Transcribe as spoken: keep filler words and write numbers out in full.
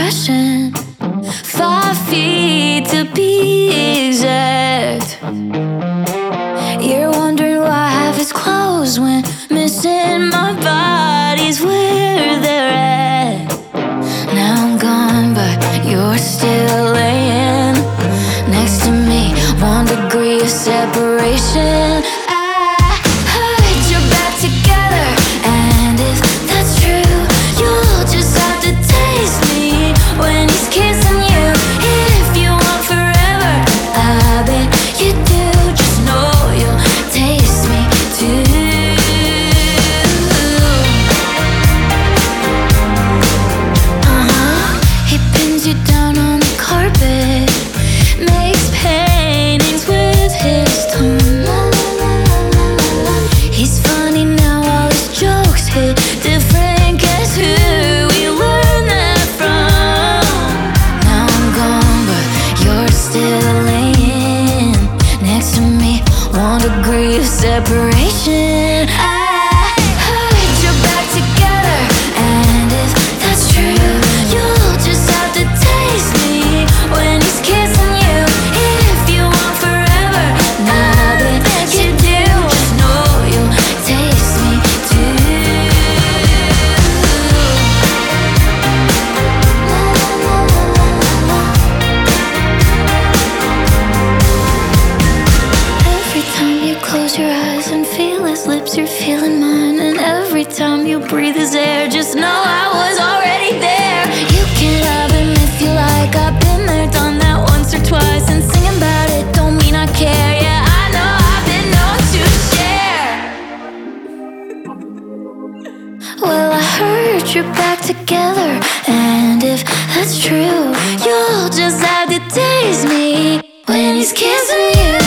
passion. Five feet to be exact. You're wondering why half is closed when missing my body's where they're at. Now I'm gone, but you're still laying next to me. One degree of separation. I heard you're back together, and if that's true, you'll just have to taste me when he's kissing you. If you want forever, I bet you do. Just know you'll taste me too. Uh-huh. He pins you down on the carpet, makes paintings with his tongue. He's funny now, all his jokes hit different. Guess who we learned that from? Now I'm gone, but you're still laying next to me. One degree of separation. I heard you're back together, and if that's true, you'll just have to taste me when he's kissing you. If you want forever, I bet you do. Just know you'll taste me too. Every time you close your eyes and feel his lips, you're feeling mine. And every time you breathe his air, just know I was already there. You can love him if you like. I've been there, done that once or twice. And singing about it don't mean I care. Yeah, I know I've been known to share. Well, I heard you're back together, and if that's true, you'll just have to taste me when he's kissing you.